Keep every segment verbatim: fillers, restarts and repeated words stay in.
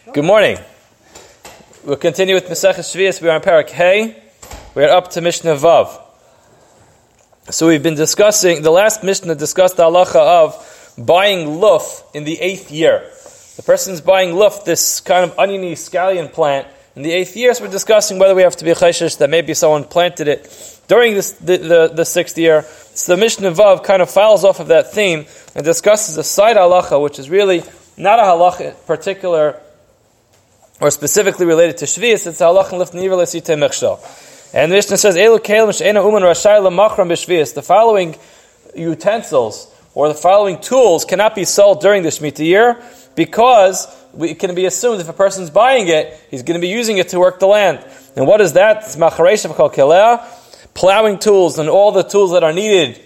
Good morning. We'll continue with Masechah Shvius. We are on Parak Hey. We are up to Mishnah Vav. So we've been discussing, the last Mishnah discussed the halacha of buying luf in the eighth year. The person's buying luf, this kind of oniony scallion plant, in the eighth year. So we're discussing whether we have to be chayshish that maybe someone planted it during this, the, the, the sixth year. So the Mishnah Vav kind of files off of that theme and discusses a side halacha, which is really not a halacha particular or specifically related to Shvius. It's a halacha lif niver lesite mechshel. And the Mishnah says, Elu kelim she'ena uman rashai lemachram b'shvius. The following utensils or the following tools cannot be sold during the Shemitah year because we, it can be assumed if a person's buying it, he's going to be using it to work the land. And what is that? It's macharesh v'chol kelea, plowing tools and all the tools that are needed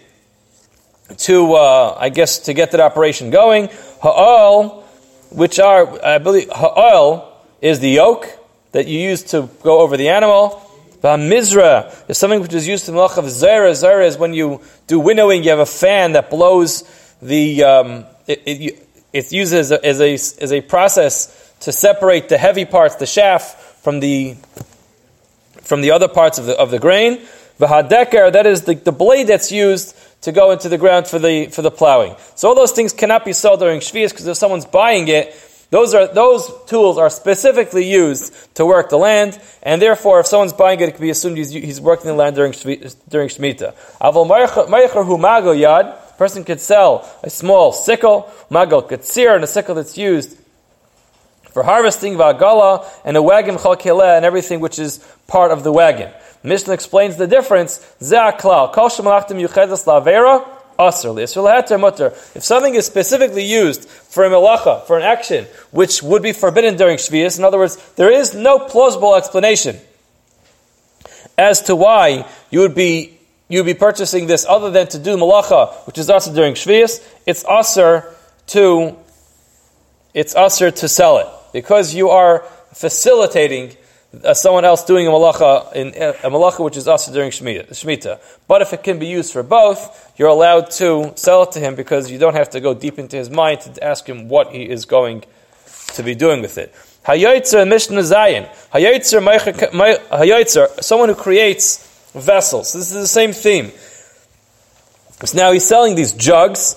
to, uh, I guess, to get that operation going. Ha'ol, which are, I believe, ha'ol is the yoke that you use to go over the animal. Mizra is something which is used to melach of zera. Zera is when you do winnowing, you have a fan that blows the, um, it, it, it's used as a, as a, as a process to separate the heavy parts, the shaft, from the, from the other parts of the, of the grain. V'hadeker, that is the, the blade that's used to go into the ground for the, for the plowing. So all those things cannot be sold during Shvius because if someone's buying it, Those are those tools are specifically used to work the land, and therefore, if someone's buying it, it can be assumed he's, he's working the land during during Shemitah. Aval ma'acher hu mago yad. A person could sell a small sickle, mago katsir, and a sickle that's used for harvesting, va'agala, and a wagon chal keleh, and everything which is part of the wagon. Mishnah explains the difference. Zeh klal kol shemalachtim yuchedas la'avera. If something is specifically used for a melacha, for an action, which would be forbidden during Shvius, in other words, there is no plausible explanation as to why you would be you would be purchasing this other than to do melacha, which is also during Shvius. It's usher to it's usher to sell it because you are facilitating Uh, someone else doing a malacha in a malacha which is also during Shemitah. But if it can be used for both, you're allowed to sell it to him because you don't have to go deep into his mind to ask him what he is going to be doing with it. Hayotzer and Mishnah Zayin. Hayotzer, Hayotzer, someone who creates vessels. This is the same theme. So now he's selling these jugs.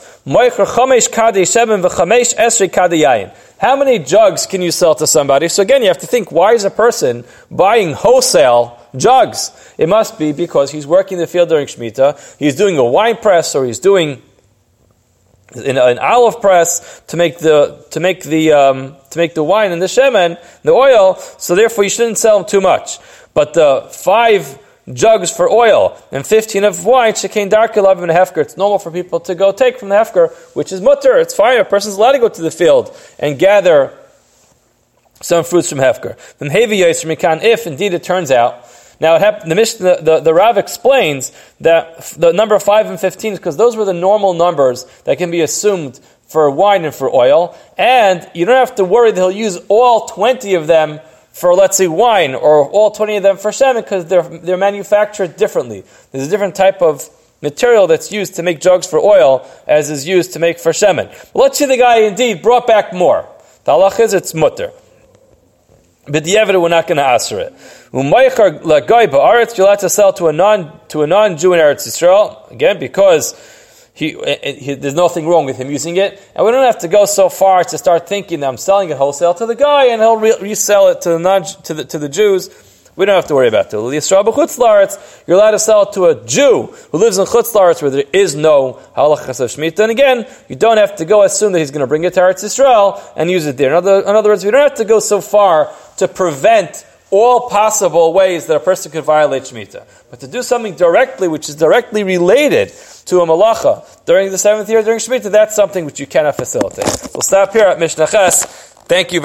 How many jugs can you sell to somebody? So again, you have to think, why is a person buying wholesale jugs? It must be because he's working the field during Shemitah, he's doing a wine press, or he's doing an, an olive press to make the to make the um, to make the wine and the shemen, the oil. So therefore, you shouldn't sell them too much. But the five jugs for oil and fifteen of wine, shekain darke lavim and hefker. It's normal for people to go take from the hefker, which is mutter. It's fine. A person's allowed to go to the field and gather some fruits from hefker. Then hevi yosher mikan. If indeed it turns out, now it happened, the Mishnah, the, the Rav explains that the number five and fifteen is because those were the normal numbers that can be assumed for wine and for oil, and you don't have to worry that he'll use all twenty of them for, let's say, wine, or all twenty of them for shemen, because they're, they're manufactured differently. There's a different type of material that's used to make jugs for oil as is used to make for shemen. But let's say the guy indeed brought back more. The halach is it's mutter. But the evidence, we're not going to answer it. Umaychar la'gai ba'aretz, you'll have to sell to a non to a non-Jew in Eretz Yisrael, again, because He, he, there's nothing wrong with him using it, and we don't have to go so far to start thinking that I'm selling it wholesale to the guy and he'll re- resell it to the non to the to the Jews. We don't have to worry about it. You're allowed to sell it to a Jew who lives in Chutz La'aretz where there is no halachas of Shemitah. And again, you don't have to go assume that he's going to bring it to Eretz Yisrael and use it there. In other, in other words, we don't have to go so far to prevent all possible ways that a person could violate Shemitah. But to do something directly, which is directly related to a malacha during the seventh year during Shemitah, that's something which you cannot facilitate. We'll stop here at Mishnah Ches. Thank you.